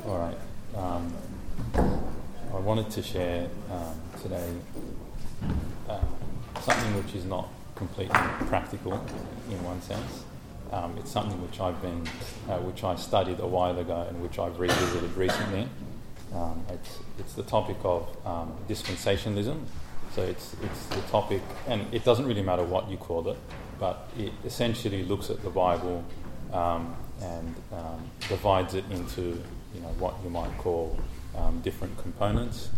All right. I wanted to share today something which is not completely practical in one sense. It's something which I studied a while ago and which I've revisited recently. It's the topic of dispensationalism. So it's the topic, and it doesn't really matter what you call it, but it essentially looks at the Bible and divides it into what you might call different components.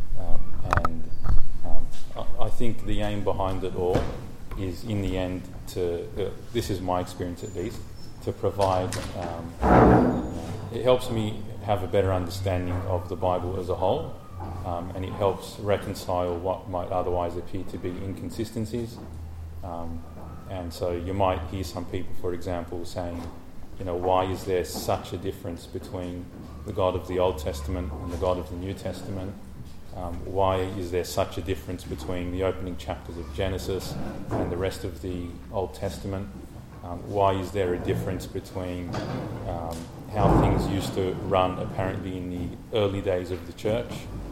I think the aim behind it all is, in the end, this is my experience at least, to provide, it helps me have a better understanding of the Bible as a whole, and it helps reconcile what might otherwise appear to be inconsistencies. And so you might hear some people, for example, saying, why is there such a difference between the God of the Old Testament and the God of the New Testament? Why is there such a difference between the opening chapters of Genesis and the rest of the Old Testament? Why is there a difference between how things used to run apparently in the early days of the church,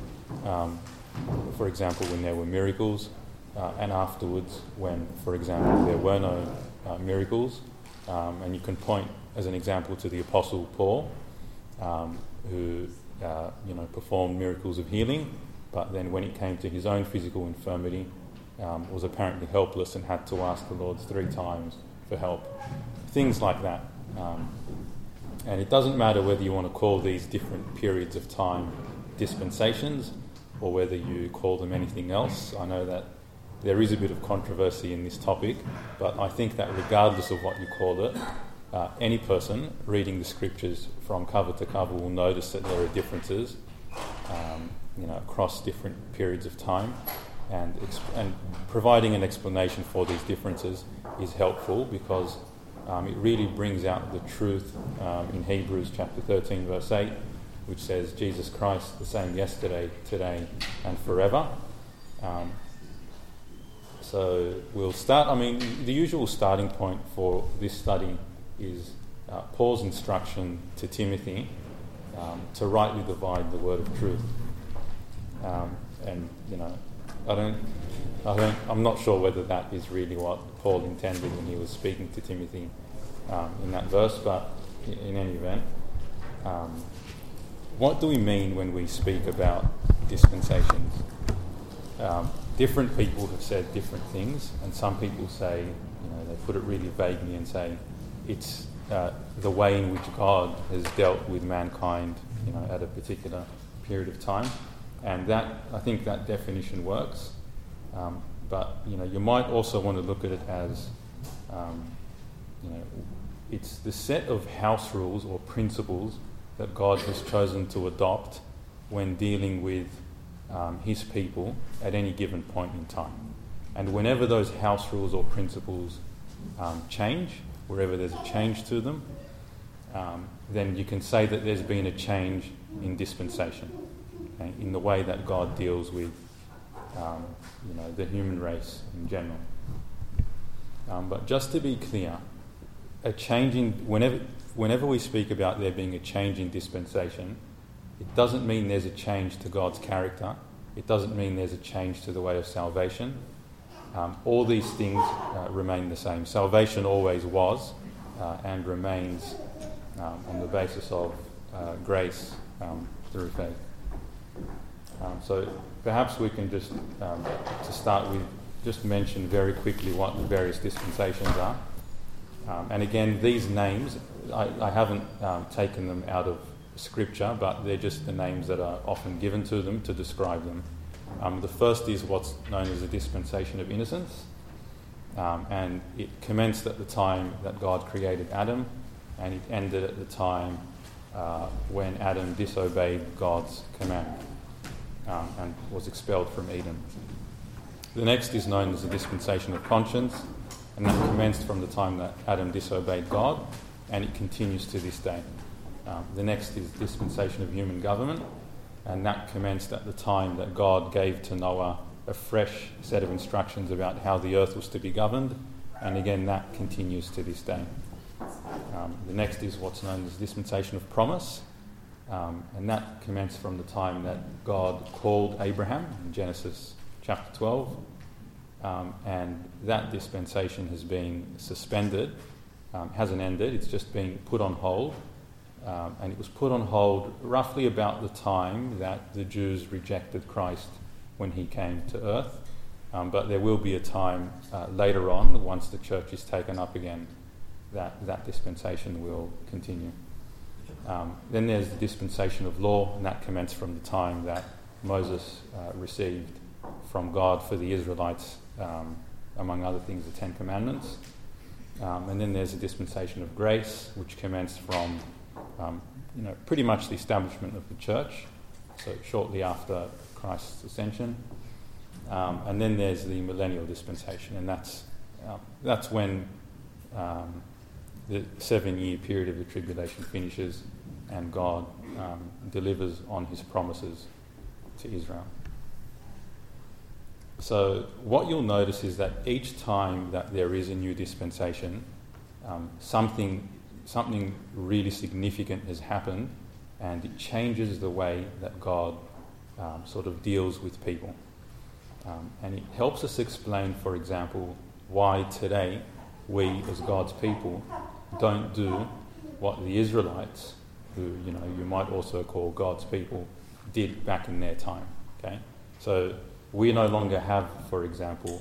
for example, when there were miracles, and afterwards when, for example, there were no miracles? And you can point as an example to the Apostle Paul, who performed miracles of healing, but then when it came to his own physical infirmity, was apparently helpless and had to ask the Lord 3 times for help. Things like that. And it doesn't matter whether you want to call these different periods of time dispensations or whether you call them anything else. I know that there is a bit of controversy in this topic, but I think that regardless of what you call it, any person reading the scriptures from cover to cover will notice that there are differences across different periods of time, and providing an explanation for these differences is helpful because it really brings out the truth in Hebrews chapter 13 verse 8, which says Jesus Christ the same yesterday, today and forever. So we'll start. The usual starting point for this study is Paul's instruction to Timothy to rightly divide the word of truth. I'm not sure whether that is really what Paul intended when he was speaking to Timothy in that verse, but in any event, what do we mean when we speak about dispensations? Different people have said different things, and some people say, they put it really vaguely and say it's the way in which God has dealt with mankind, at a particular period of time, and that, I think that definition works. But you might also want to look at it as, it's the set of house rules or principles that God has chosen to adopt when dealing with his people at any given point in time. And whenever those house rules or principles change, wherever there's a change to them, then you can say that there's been a change in dispensation, okay, in the way that God deals with the human race in general. But just to be clear, whenever we speak about there being a change in dispensation, it doesn't mean there's a change to God's character. It doesn't mean there's a change to the way of salvation. All these things remain the same. Salvation always was and remains on the basis of grace through faith. So perhaps we can just, to start with, just mention very quickly what the various dispensations are. And again, these names, I haven't taken them out of Scripture, but they're just the names that are often given to them to describe them. The first is what's known as the dispensation of innocence, and it commenced at the time that God created Adam, and it ended at the time when Adam disobeyed God's command and was expelled from Eden. The next is known as the dispensation of conscience, and that commenced from the time that Adam disobeyed God, and it continues to this day. The next is dispensation of human government, and that commenced at the time that God gave to Noah a fresh set of instructions about how the earth was to be governed, and again that continues to this day. The next is what's known as dispensation of promise, And that commenced from the time that God called Abraham in Genesis chapter 12. And that dispensation has been suspended, hasn't ended, it's just been put on hold. And it was put on hold roughly about the time that the Jews rejected Christ when he came to earth. But there will be a time later on, once the church is taken up again, that dispensation will continue. Then there's the dispensation of law, and that commenced from the time that Moses received from God for the Israelites, among other things, the Ten Commandments. And then there's a dispensation of grace, which commenced from pretty much the establishment of the church, so shortly after Christ's ascension. And then there's the millennial dispensation, and that's when the 7-year period of the tribulation finishes and God delivers on his promises to Israel. So what you'll notice is that each time that there is a new dispensation, something really significant has happened, and it changes the way that God sort of deals with people. And it helps us explain, for example, why today we as God's people don't do what the Israelites, who you might also call God's people, did back in their time. Okay, so we no longer have, for example,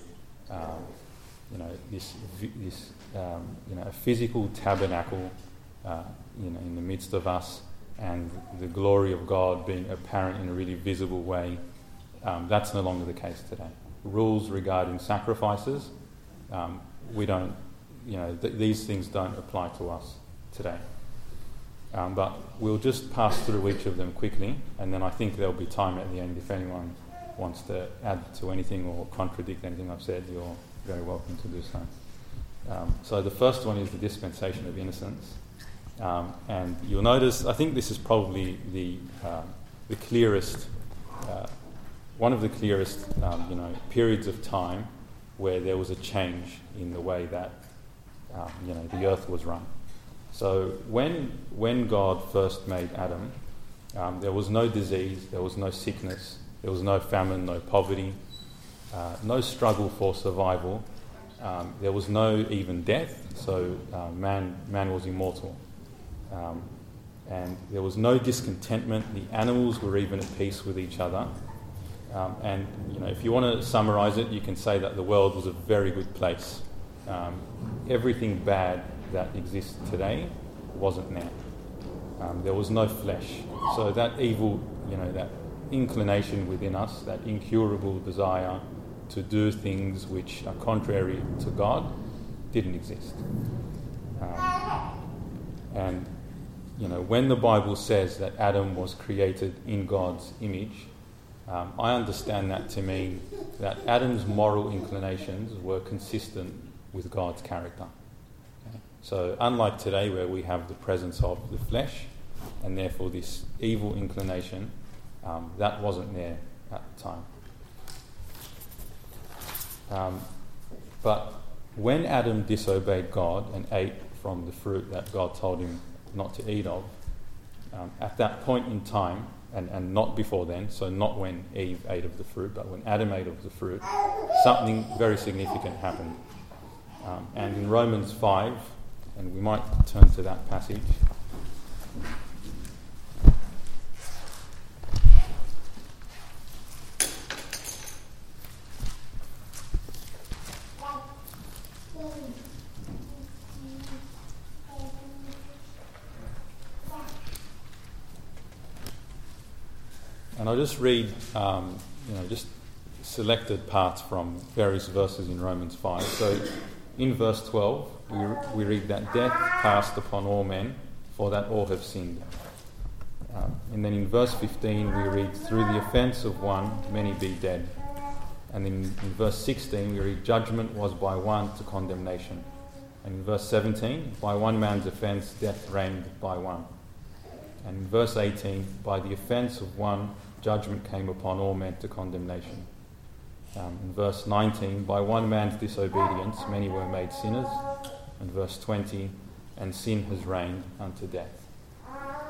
this a physical tabernacle, in the midst of us, and the glory of God being apparent in a really visible way. That's no longer the case today. Rules regarding sacrifices, we don't, these things don't apply to us today. But we'll just pass through each of them quickly, and then I think there'll be time at the end if anyone wants to add to anything or contradict anything I've said. You're very welcome to do so. So the first one is the dispensation of innocence, and you'll notice, I think this is probably the clearest, one of the clearest, periods of time where there was a change in the way that the earth was run. So when God first made Adam, there was no disease, there was no sickness, there was no famine, no poverty, no struggle for survival. There was no even death, so man was immortal. And there was no discontentment. The animals were even at peace with each other. And if you want to summarise it, you can say that the world was a very good place. Everything bad that exists today wasn't there. There was no flesh. So that evil, that inclination within us, that incurable desire to do things which are contrary to God, didn't exist. And when the Bible says that Adam was created in God's image, I understand that to mean that Adam's moral inclinations were consistent with God's character. Okay? So unlike today, where we have the presence of the flesh and therefore this evil inclination, that wasn't there at the time. But when Adam disobeyed God and ate from the fruit that God told him not to eat of, at that point in time, and not before then, so not when Eve ate of the fruit, but when Adam ate of the fruit, something very significant happened. And in Romans 5, and we might turn to that passage. And I'll just read, just selected parts from various verses in Romans 5. So in verse 12, we read that death passed upon all men, for that all have sinned. And then in verse 15, we read, through the offence of one, many be dead. And then in verse 16, we read, judgment was by one to condemnation. And in verse 17, by one man's offence, death reigned by one. And in verse 18, by the offence of one, judgment came upon all men to condemnation. In verse 19, by one man's disobedience, many were made sinners. And verse 20, and sin has reigned unto death.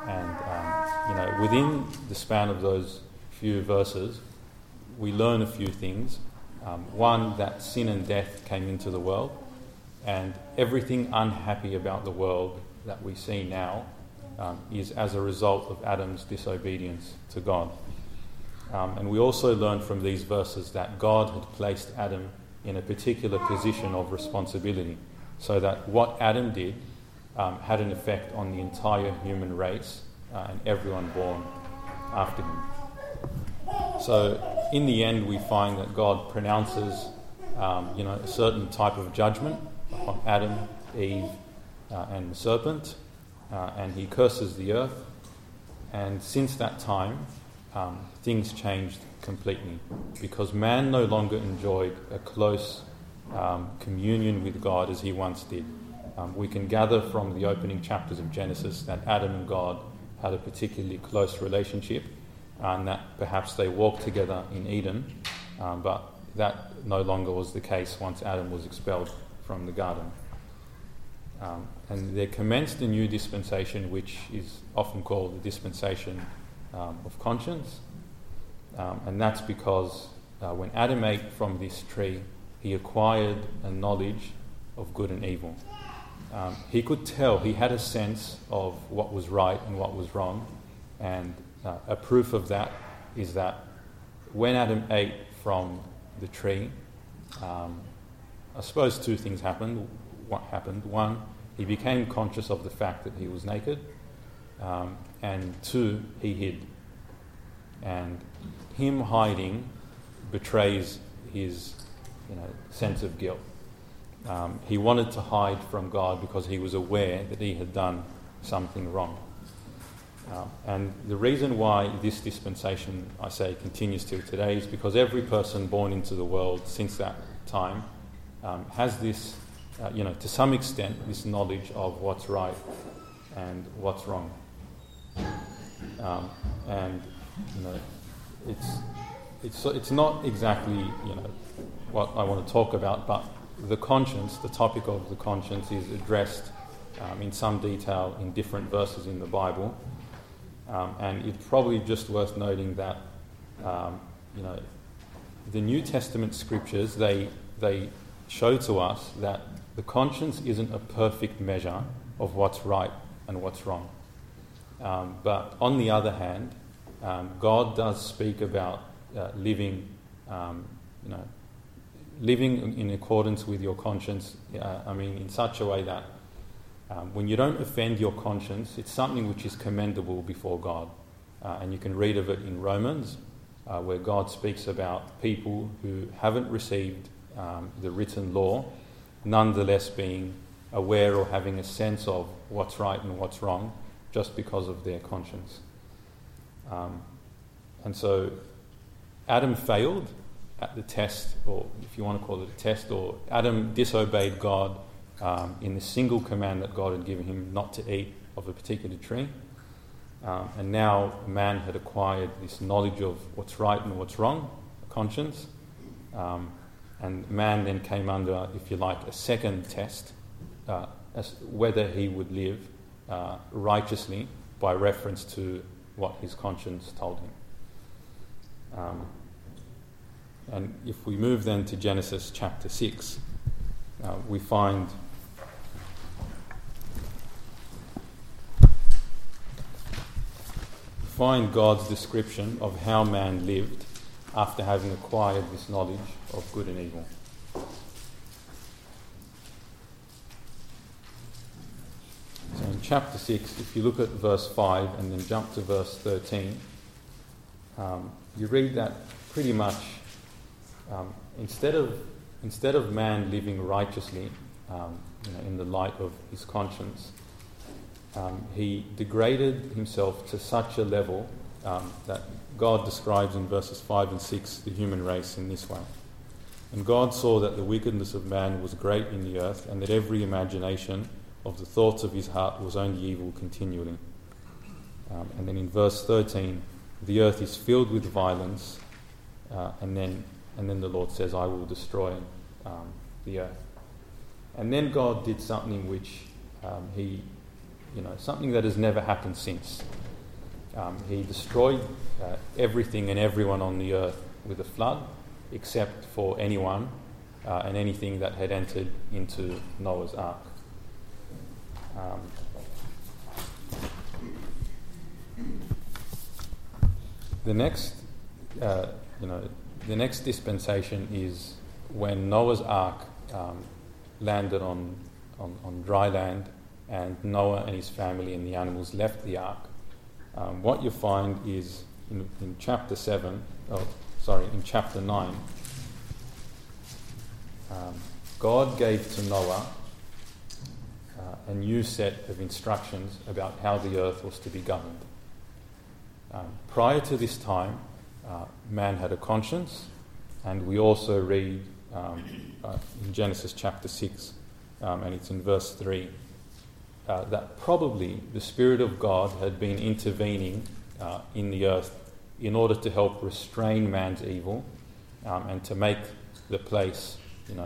And within the span of those few verses, we learn a few things. One, that sin and death came into the world, and everything unhappy about the world that we see now is as a result of Adam's disobedience to God. And we also learn from these verses that God had placed Adam in a particular position of responsibility, so that what Adam did had an effect on the entire human race and everyone born after him. So in the end, we find that God pronounces a certain type of judgment upon Adam, Eve, and the serpent, and he curses the earth. And since that time, things changed completely, because man no longer enjoyed a close communion with God as he once did. We can gather from the opening chapters of Genesis that Adam and God had a particularly close relationship, and that perhaps they walked together in Eden, but that no longer was the case once Adam was expelled from the garden. And there commenced a new dispensation, which is often called the dispensation of conscience. And that's because when Adam ate from this tree, he acquired a knowledge of good and evil. He could tell, he had a sense of what was right and what was wrong. And a proof of that is that when Adam ate from the tree, I suppose two things happened. What happened? One, he became conscious of the fact that he was naked. And two, he hid. And him hiding betrays his sense of guilt. He wanted to hide from God because he was aware that he had done something wrong. And the reason why this dispensation, I say, continues till today is because every person born into the world since that time has this, to some extent, this knowledge of what's right and what's wrong. It's not exactly what I want to talk about, but the conscience, the topic of the conscience, is addressed in some detail in different verses in the Bible. And it's probably just worth noting that the New Testament scriptures, they show to us that the conscience isn't a perfect measure of what's right and what's wrong. But on the other hand, God does speak about living in accordance with your conscience. In such a way that when you don't offend your conscience, it's something which is commendable before God. And you can read of it in Romans, where God speaks about people who haven't received the written law, nonetheless being aware or having a sense of what's right and what's wrong, just because of their conscience. And so Adam failed at the test, or if you want to call it a test, or Adam disobeyed God in the single command that God had given him not to eat of a particular tree. And now man had acquired this knowledge of what's right and what's wrong, a conscience. And man then came under, if you like, a second test, as whether he would live righteously by reference to what his conscience told him. And if we move then to Genesis chapter 6, we find God's description of how man lived after having acquired this knowledge of good and evil. So in chapter 6, if you look at verse 5 and then jump to verse 13, you read that pretty much instead of man living righteously in the light of his conscience, he degraded himself to such a level that God describes in verses 5 and 6 the human race in this way. And God saw that the wickedness of man was great in the earth, and that every imagination of the thoughts of his heart was only evil continually. And then in verse 13, the earth is filled with violence, and then the Lord says, I will destroy the earth. And then God did something which he something that has never happened since. He destroyed everything and everyone on the earth with a flood, except for anyone and anything that had entered into Noah's ark. The next dispensation is when Noah's ark landed on dry land, and Noah and his family and the animals left the ark. What you find is in chapter 9, God gave to Noah a new set of instructions about how the earth was to be governed. Prior to this time, man had a conscience, and we also read in Genesis chapter 6, and it's in verse 3, that probably the Spirit of God had been intervening in the earth in order to help restrain man's evil and to make the place,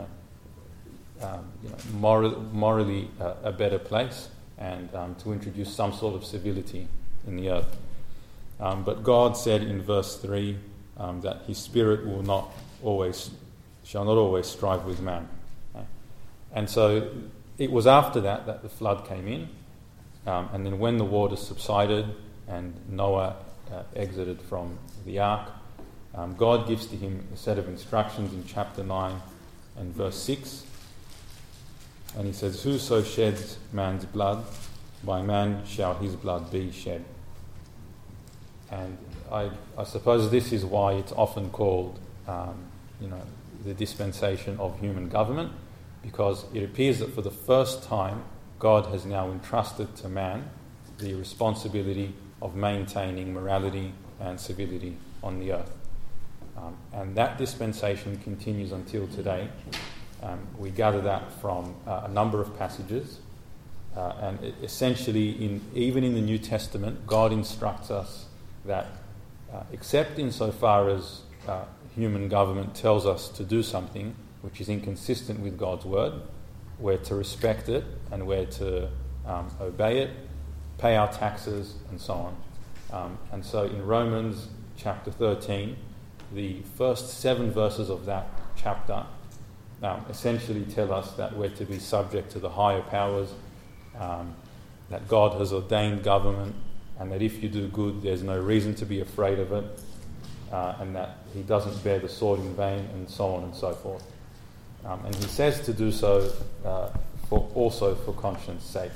morally a better place, and to introduce some sort of civility in the earth. But God said in verse 3 that His Spirit shall not always strive with man. And so it was after that the flood came in, and then when the waters subsided and Noah exited from the ark, God gives to him a set of instructions in chapter 9 and verse 6, and He says, "Whoso sheds man's blood, by man shall his blood be shed." And I suppose this is why it's often called, the dispensation of human government, because it appears that for the first time God has now entrusted to man the responsibility of maintaining morality and civility on the earth. And that dispensation continues until today. We gather that from a number of passages, and essentially even in the New Testament, God instructs us that except insofar as human government tells us to do something which is inconsistent with God's word, we're to respect it and we're to obey it, pay our taxes, and so on. And so in Romans chapter 13, the first 7 verses of that chapter essentially tell us that we're to be subject to the higher powers, that God has ordained government, and that if you do good, there's no reason to be afraid of it, and that He doesn't bear the sword in vain, and so on and so forth. And He says to do so also for conscience sake.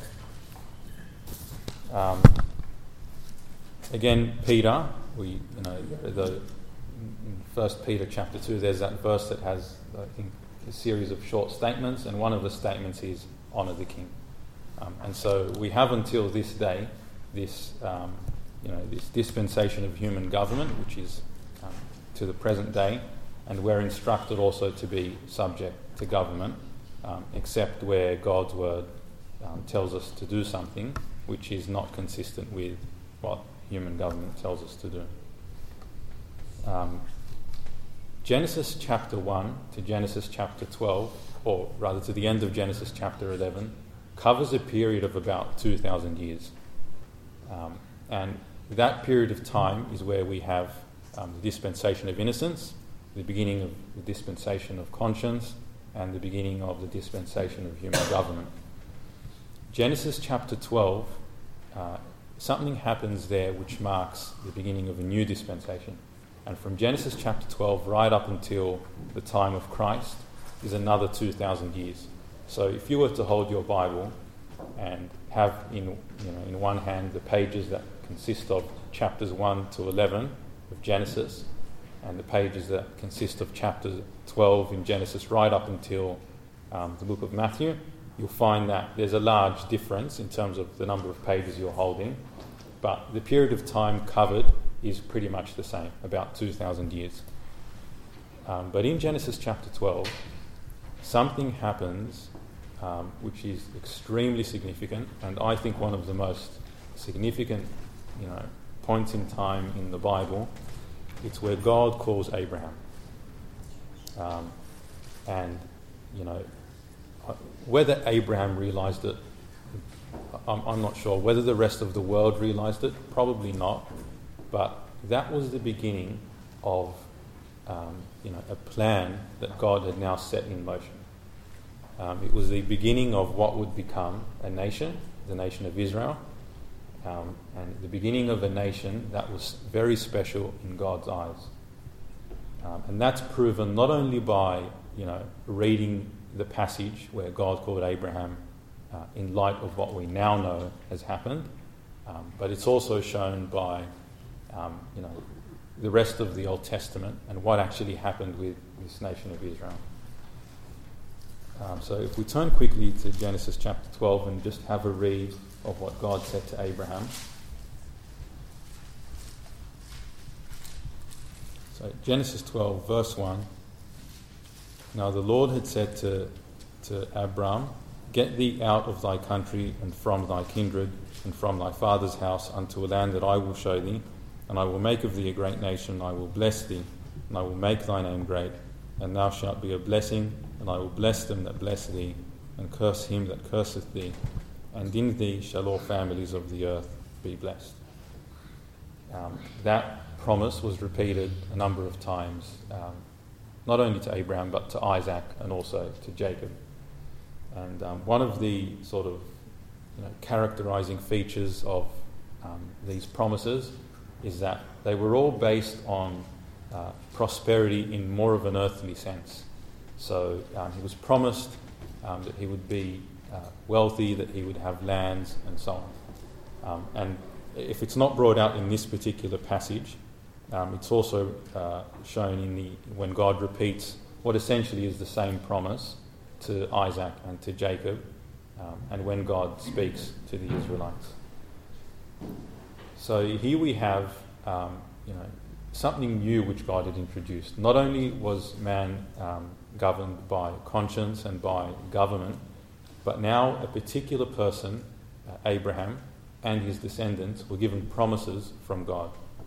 Again, Peter, in 1 Peter chapter 2, there's that verse that has, I think, a series of short statements, and one of the statements is, "Honour the king." And so we have until this day this dispensation of human government, which is to the present day, and we're instructed also to be subject to government, except where God's word tells us to do something which is not consistent with what human government tells us to do. Genesis chapter 1 to Genesis chapter 12, or rather to the end of Genesis chapter 11, covers a period of about 2,000 years. And that period of time is where we have the dispensation of innocence, the beginning of the dispensation of conscience, and the beginning of the dispensation of human government. Genesis chapter 12, something happens there which marks the beginning of a new dispensation. And from Genesis chapter 12 right up until the time of Christ is another 2,000 years. So if you were to hold your Bible and have in one hand the pages that consist of chapters 1 to 11 of Genesis, and the pages that consist of chapter 12 in Genesis right up until the book of Matthew, you'll find that there's a large difference in terms of the number of pages you're holding, but the period of time covered is pretty much the same, about 2,000 years. But in Genesis chapter 12, something happens which is extremely significant, and I think one of the most significant points in time in the Bible. It's where God calls Abraham. And whether Abraham realised it, I'm not sure whether the rest of the world realised it, probably not, but that was the beginning of a plan that God had now set in motion. It was the beginning of what would become a nation, the nation of Israel, and the beginning of a nation that was very special in God's eyes. And that's proven not only by reading the passage where God called Abraham in light of what we now know has happened, but it's also shown by the rest of the Old Testament and what actually happened with this nation of Israel. So if we turn quickly to Genesis chapter 12 and just have a read of what God said to Abraham. So Genesis 12 verse 1. Now the Lord had said to Abram, "Get thee out of thy country and from thy kindred and from thy father's house unto a land that I will show thee, and I will make of thee a great nation, and I will bless thee, and I will make thy name great, and thou shalt be a blessing, and I will bless them that bless thee, and curse him that curseth thee, and in thee shall all families of the earth be blessed." That promise was repeated a number of times, not only to Abraham but to Isaac and also to Jacob. And one of the sort of characterizing features of these promises is that they were all based on prosperity in more of an earthly sense. So he was promised that he would be wealthy, that he would have lands, and so on. And if it's not brought out in this particular passage, it's also shown when God repeats what essentially is the same promise to Isaac and to Jacob, and when God speaks to the Israelites. So here we have, something new which God had introduced. Not only was man governed by conscience and by government, but now a particular person, Abraham, and his descendants were given promises from God.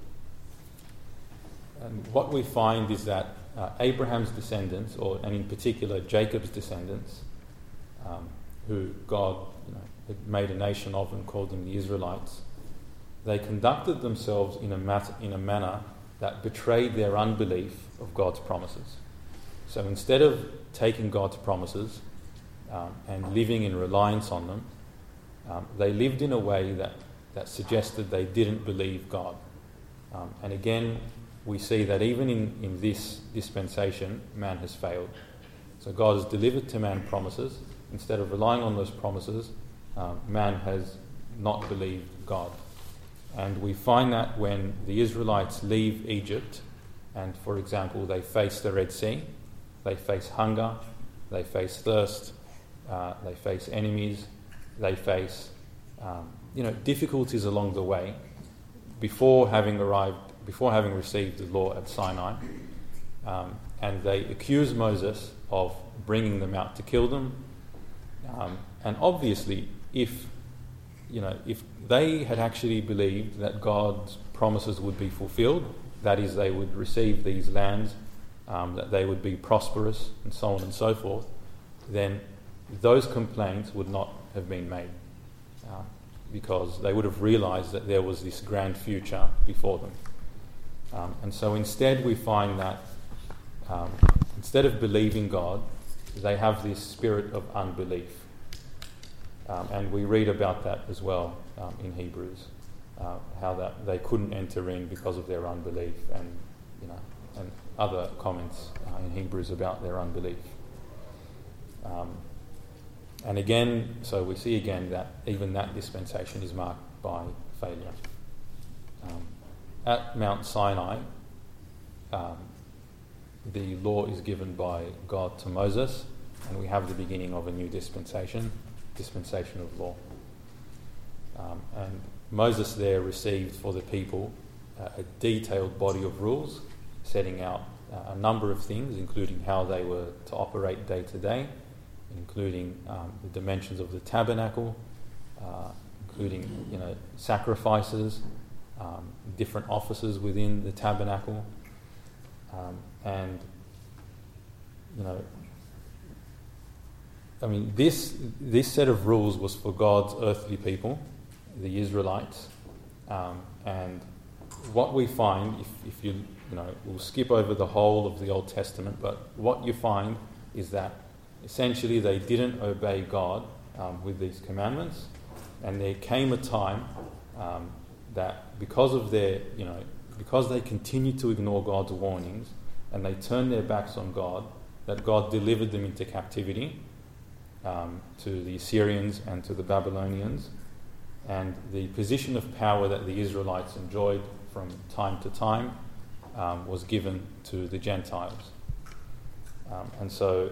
And what we find is that Abraham's descendants, and in particular Jacob's descendants, who God had made a nation of and called them the Israelites, they conducted themselves in a manner that betrayed their unbelief of God's promises. So instead of taking God's promises and living in reliance on them, they lived in a way that suggested they didn't believe God. And again, we see that even in this dispensation, man has failed. So God has delivered to man promises. Instead of relying on those promises, man has not believed God. And we find that when the Israelites leave Egypt, and for example, they face the Red Sea, they face hunger, they face thirst, they face enemies, they face difficulties along the way before having received the law at Sinai, and they accuse Moses of bringing them out to kill them. And obviously, if they had actually believed that God's promises would be fulfilled, that is, they would receive these lands, that they would be prosperous, and so on and so forth, then those complaints would not have been made, because they would have realised that there was this grand future before them. And so instead we find that instead of believing God, they have this spirit of unbelief. And we read about that as well in Hebrews, how that they couldn't enter in because of their unbelief, and other comments in Hebrews about their unbelief. And again, so we see again that even that dispensation is marked by failure. At Mount Sinai, the law is given by God to Moses, and we have the beginning of a new dispensation of law. And Moses there received for the people a detailed body of rules, setting out a number of things, including how they were to operate day to day, including the dimensions of the tabernacle, including sacrifices, different offices within the tabernacle, and this set of rules was for God's earthly people, the Israelites, and what we find, if you we'll skip over the whole of the Old Testament, but what you find is that essentially they didn't obey God with these commandments, and there came a time that because they continued to ignore God's warnings and they turned their backs on God, that God delivered them into captivity to the Assyrians and to the Babylonians, and the position of power that the Israelites enjoyed from time to time was given to the Gentiles. And so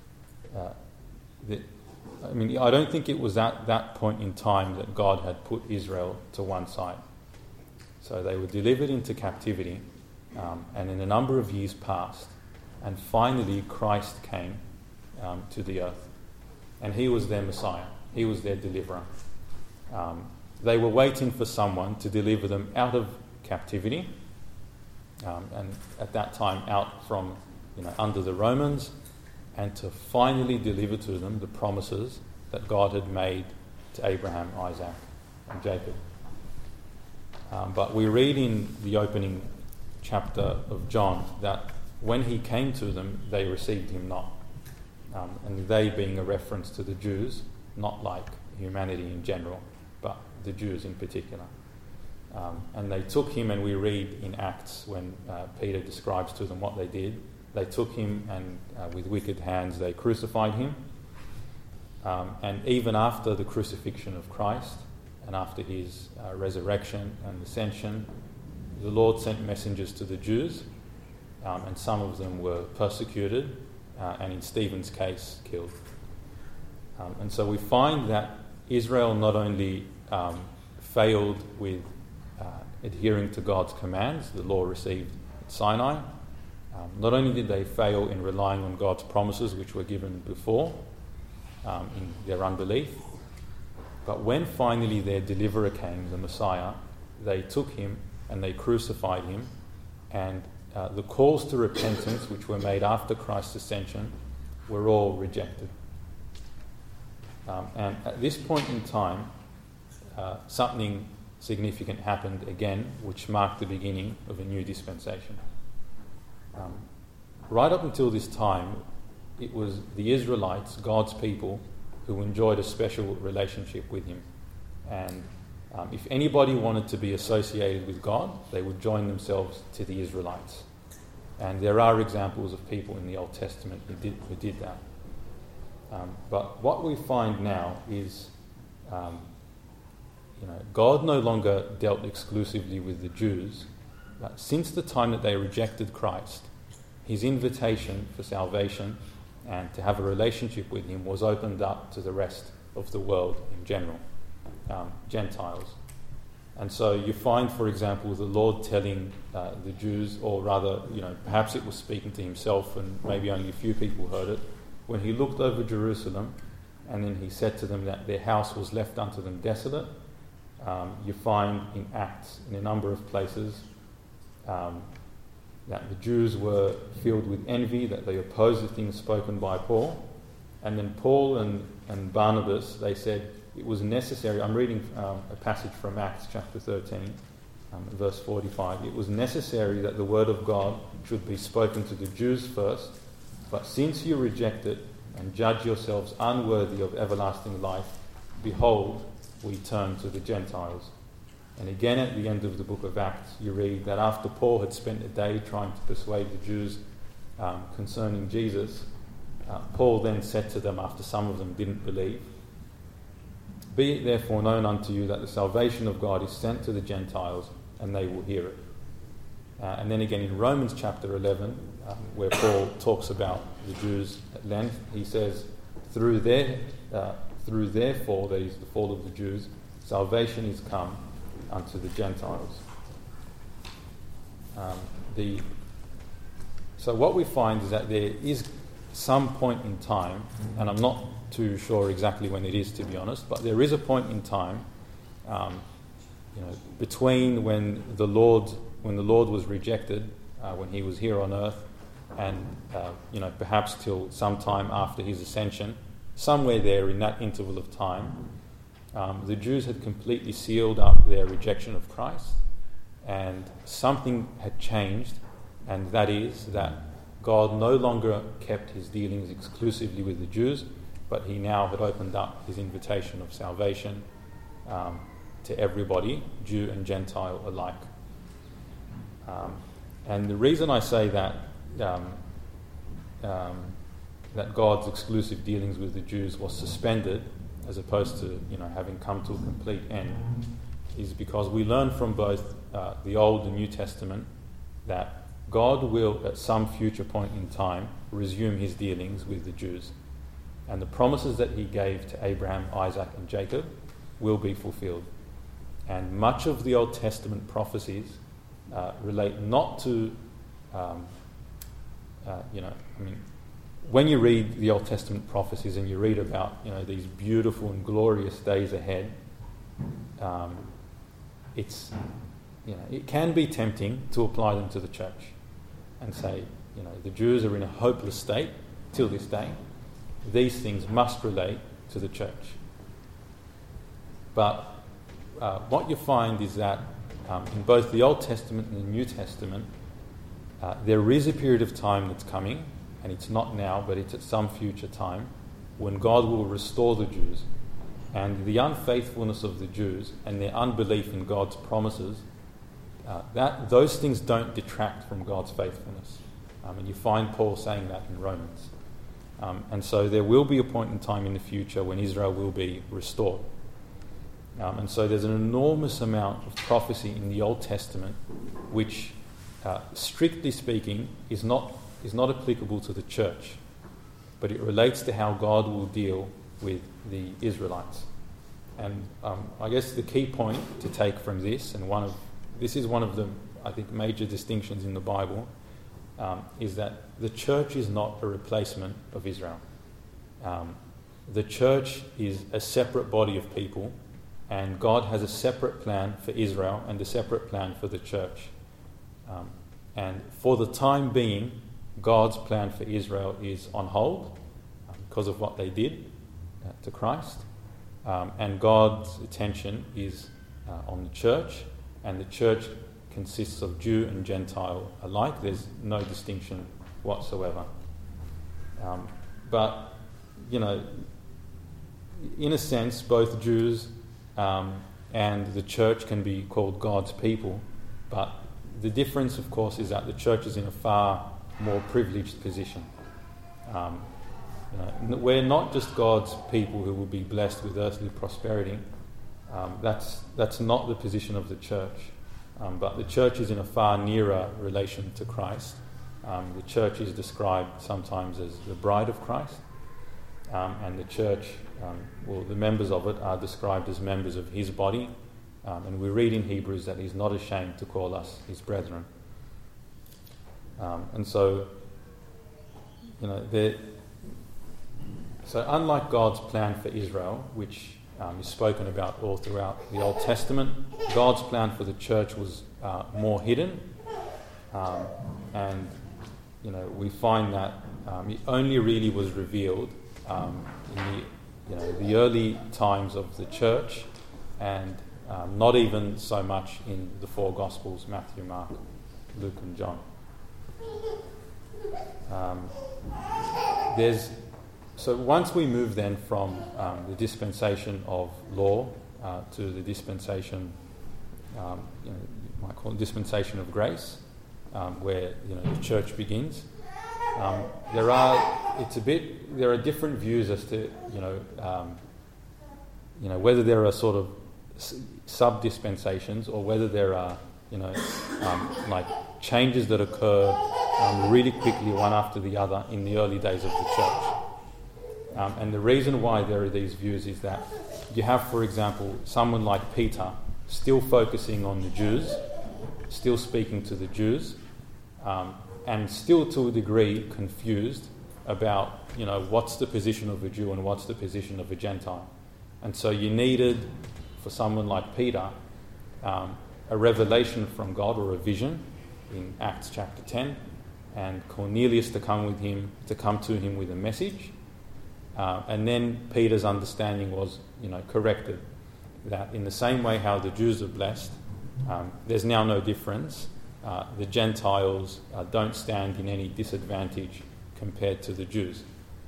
I don't think it was at that point in time that God had put Israel to one side. So they were delivered into captivity, and then a number of years passed, and finally Christ came to the earth, and he was their Messiah. He was their deliverer. They were waiting for someone to deliver them out of captivity, and at that time out from under the Romans, and to finally deliver to them the promises that God had made to Abraham, Isaac, and Jacob. But we read in the opening chapter of John that when he came to them, they received him not. And they being a reference to the Jews, not like humanity in general, but the Jews in particular. And they took him, and we read in Acts when Peter describes to them what they did. They took him, and with wicked hands they crucified him. And even after the crucifixion of Christ, and after his resurrection and ascension, the Lord sent messengers to the Jews, and some of them were persecuted, and in Stephen's case, killed. And so we find that Israel not only failed with adhering to God's commands, the law received at Sinai, not only did they fail in relying on God's promises which were given before in their unbelief, but when finally their deliverer came, the Messiah, they took him and they crucified him, and the calls to repentance which were made after Christ's ascension were all rejected. And at this point in time, something significant happened again, which marked the beginning of a new dispensation. Right up until this time, it was the Israelites, God's people, who enjoyed a special relationship with him. And if anybody wanted to be associated with God, they would join themselves to the Israelites. And there are examples of people in the Old Testament who did that. But what we find now is, God no longer dealt exclusively with the Jews. But since the time that they rejected Christ, his invitation for salvation and to have a relationship with him was opened up to the rest of the world in general, Gentiles. And so you find, for example, the Lord telling the Jews, or rather, perhaps it was speaking to himself and maybe only a few people heard it, when he looked over Jerusalem and then he said to them that their house was left unto them desolate. You find in Acts, in a number of places, that the Jews were filled with envy, that they opposed the things spoken by Paul. And then Paul and Barnabas, they said it was necessary. I'm reading a passage from Acts chapter 13, verse 45. It was necessary that the word of God should be spoken to the Jews first, but since you reject it and judge yourselves unworthy of everlasting life, behold, we turn to the Gentiles. And again at the end of the book of Acts, you read that after Paul had spent a day trying to persuade the Jews concerning Jesus, Paul then said to them, after some of them didn't believe, "Be it therefore known unto you that the salvation of God is sent to the Gentiles, and they will hear it." And then again in Romans chapter 11, where Paul talks about the Jews at length, he says, through their fall, that is the fall of the Jews, salvation is come unto the Gentiles. So what we find is that there is some point in time, and I'm not too sure exactly when it is, to be honest, but there is a point in time between when the Lord was rejected, when he was here on earth, and perhaps till some time after his ascension, somewhere there in that interval of time, the Jews had completely sealed up their rejection of Christ, and something had changed, and that is that God no longer kept his dealings exclusively with the Jews, but he now had opened up his invitation of salvation to everybody, Jew and Gentile alike. And the reason I say that that God's exclusive dealings with the Jews was suspended, as opposed to having come to a complete end, is because we learn from both the Old and New Testament that God will, at some future point in time, resume his dealings with the Jews, and the promises that he gave to Abraham, Isaac, and Jacob will be fulfilled. And much of the Old Testament prophecies relate not to, when you read the Old Testament prophecies and you read about these beautiful and glorious days ahead, it can be tempting to apply them to the church and say, the Jews are in a hopeless state till this day. These things must relate to the church. But what you find is that in both the Old Testament and the New Testament, there is a period of time that's coming, and it's not now, but it's at some future time, when God will restore the Jews. And the unfaithfulness of the Jews and their unbelief in God's promises, those things don't detract from God's faithfulness. And you find Paul saying that in Romans. And so there will be a point in time in the future when Israel will be restored. And so there's an enormous amount of prophecy in the Old Testament which, strictly speaking, is not applicable to the church, but it relates to how God will deal with the Israelites. And I guess the key point to take from this, and this is one of the, I think, major distinctions in the Bible, is that the church is not a replacement of Israel. The church is a separate body of people, and God has a separate plan for Israel and a separate plan for the church. And for the time being, God's plan for Israel is on hold because of what they did to Christ. And God's attention is on the church, and the church consists of Jew and Gentile alike. There's no distinction whatsoever. But, in a sense, both Jews and the church can be called God's people, but the difference, of course, is that the church is in a far more privileged position. We're not just God's people who will be blessed with earthly prosperity. That's not the position of the church. But the church is in a far nearer relation to Christ. The church is described sometimes as the bride of Christ, and the church, the members of it are described as members of his body. And we read in Hebrews that he's not ashamed to call us his brethren. And so, so unlike God's plan for Israel, which is spoken about all throughout the Old Testament, God's plan for the church was more hidden, and we find that it only really was revealed in the early times of the church, and not even so much in the four Gospels: Matthew, Mark, Luke, and John. So once we move then from the dispensation of law to the dispensation, you might call it dispensation of grace, where the church begins, there are different views as to whether there are sort of sub dispensations, or whether there are like changes that occur really quickly one after the other in the early days of the church. And the reason why there are these views is that you have, for example, someone like Peter still focusing on the Jews, still speaking to the Jews, and still to a degree confused about what's the position of a Jew and what's the position of a Gentile. And so you needed, for someone like Peter, a revelation from God, or a vision in Acts chapter 10, and Cornelius to come to him with a message. And then Peter's understanding was, corrected, that in the same way how the Jews are blessed, there's now no difference. The Gentiles don't stand in any disadvantage compared to the Jews.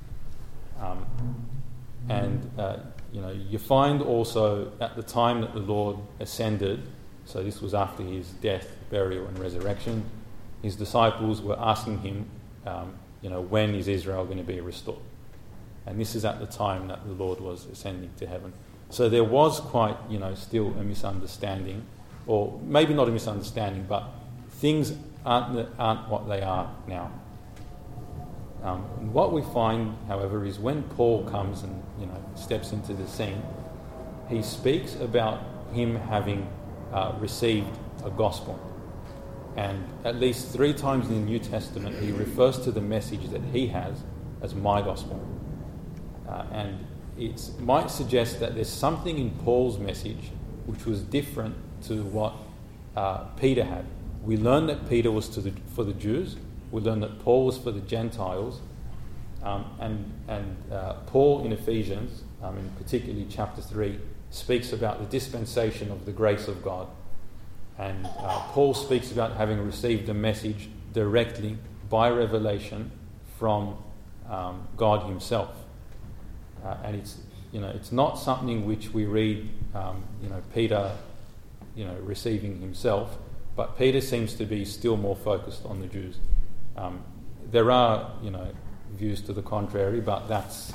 You find also at the time that the Lord ascended, so this was after his death, burial and resurrection, his disciples were asking him, when is Israel going to be restored? And this is at the time that the Lord was ascending to heaven. So there was quite, still a misunderstanding, or maybe not a misunderstanding, but things aren't what they are now. What we find, however, is when Paul comes and steps into the scene, he speaks about him having received a gospel. And at least 3 times in the New Testament, he refers to the message that he has as my gospel. And it might suggest that there's something in Paul's message which was different to what Peter had. We learn that Peter was for the Jews. We learn that Paul was for the Gentiles. Paul in Ephesians, in particularly chapter 3, speaks about the dispensation of the grace of God. And Paul speaks about having received a message directly by revelation from God himself. And it's not something which we read, Peter, receiving himself, but Peter seems to be still more focused on the Jews. There are, views to the contrary, but that's,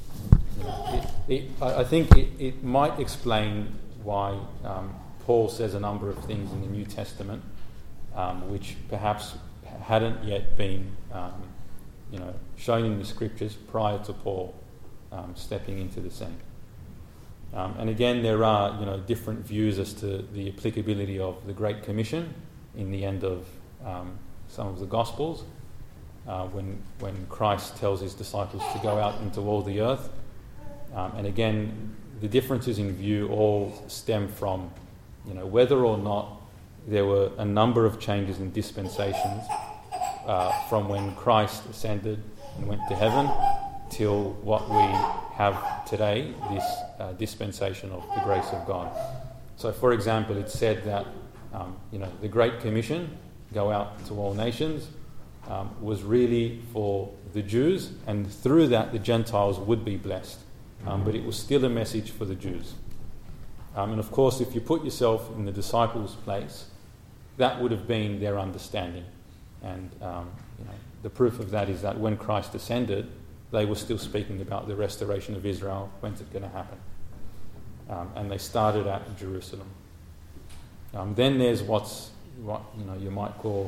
I think it might explain why Paul says a number of things in the New Testament which perhaps hadn't yet been, shown in the Scriptures prior to Paul stepping into the scene. And again, there are, different views as to the applicability of the Great Commission in the end of some of the Gospels, when Christ tells his disciples to go out into all the earth. And again, the differences in view all stem from, whether or not there were a number of changes in dispensations from when Christ ascended and went to heaven till what we have today, this dispensation of the grace of God. So, for example, it's said that the Great Commission, go out to all nations, was really for the Jews, and through that the Gentiles would be blessed. But it was still a message for the Jews. And of course, if you put yourself in the disciples' place, that would have been their understanding. And the proof of that is that when Christ ascended, they were still speaking about the restoration of Israel. When's it going to happen? And they started at Jerusalem. Then there's what you might call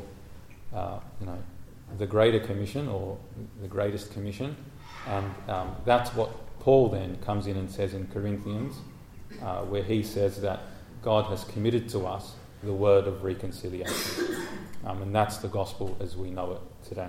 the Greater Commission, or the Greatest Commission, and that's what Paul then comes in and says in Corinthians, where he says that God has committed to us the word of reconciliation, and that's the gospel as we know it today.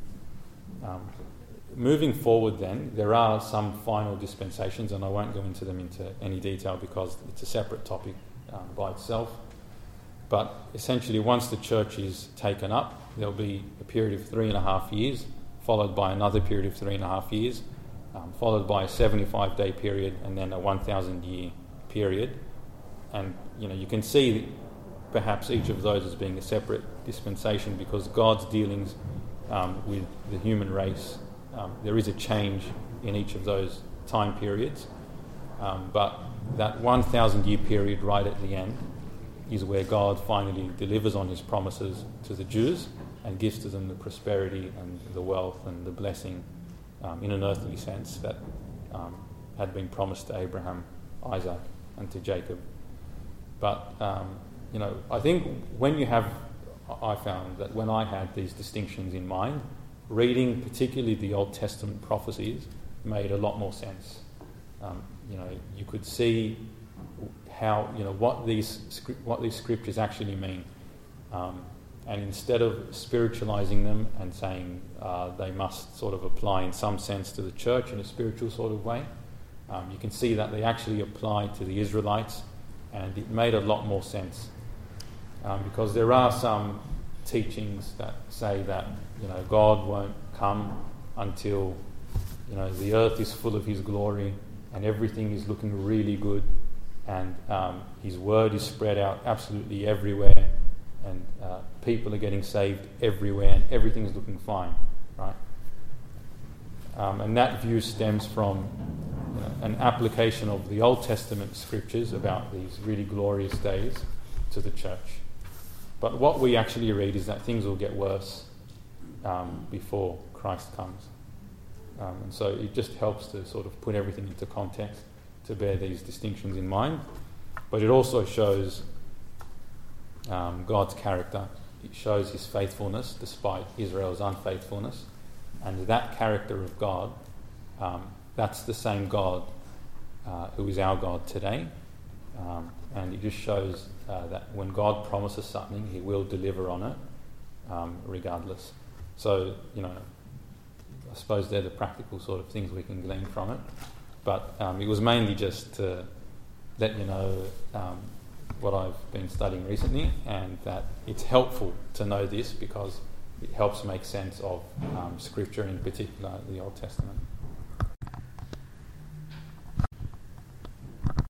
Moving forward then, there are some final dispensations, and I won't go into them into any detail because it's a separate topic by itself. But essentially, once the church is taken up, there'll be a period of 3.5 years, followed by another period of 3.5 years, followed by a 75-day period, and then a 1,000-year period. And you can see perhaps each of those as being a separate dispensation, because God's dealings with the human race, there is a change in each of those time periods. But that 1,000-year period right at the end is where God finally delivers on his promises to the Jews and gives to them the prosperity and the wealth and the blessing in an earthly sense that had been promised to Abraham, Isaac, and to Jacob. But, I think I found that when I had these distinctions in mind, reading particularly the Old Testament prophecies made a lot more sense. You could see how, what these scriptures actually mean. And instead of spiritualizing them and saying they must sort of apply in some sense to the church in a spiritual sort of way, you can see that they actually apply to the Israelites, and it made a lot more sense. Because there are some teachings that say that, God won't come until, the earth is full of his glory and everything is looking really good, and his word is spread out absolutely everywhere, and people are getting saved everywhere, and everything's looking fine, right? And that view stems from an application of the Old Testament scriptures about these really glorious days to the church. But what we actually read is that things will get worse before Christ comes. And so it just helps to sort of put everything into context, to bear these distinctions in mind. But it also shows God's character. It shows his faithfulness despite Israel's unfaithfulness. And that character of God, that's the same God who is our God today. And it just shows that when God promises something, he will deliver on it, regardless. So, I suppose they're the practical sort of things we can glean from it. But it was mainly just to let you know what I've been studying recently, and that it's helpful to know this because it helps make sense of Scripture, in particular the Old Testament.